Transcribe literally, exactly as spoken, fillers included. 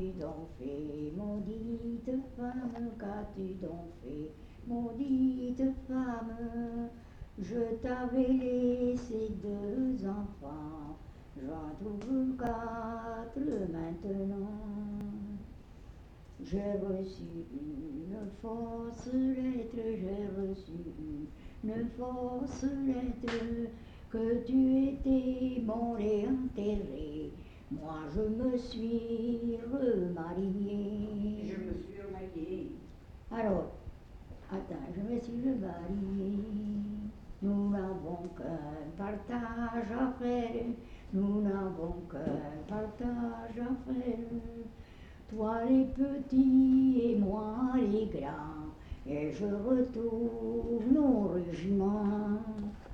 donc fait, maudite femme, qu'as-tu donc fait, maudite femme? Je t'avais laissé deux enfants, j'en trouve quatre maintenant. J'ai reçu une fausse lettre, j'ai reçu une fausse lettre, que tu étais mort et enterré. Moi je me suis remariée. Je me suis remariée. Alors, attends, je me suis remariée. Nous n'avons qu'un partage à faire, nous n'avons qu'un partage à faire. Toi les petits et moi les grands, et je retourne au régiment.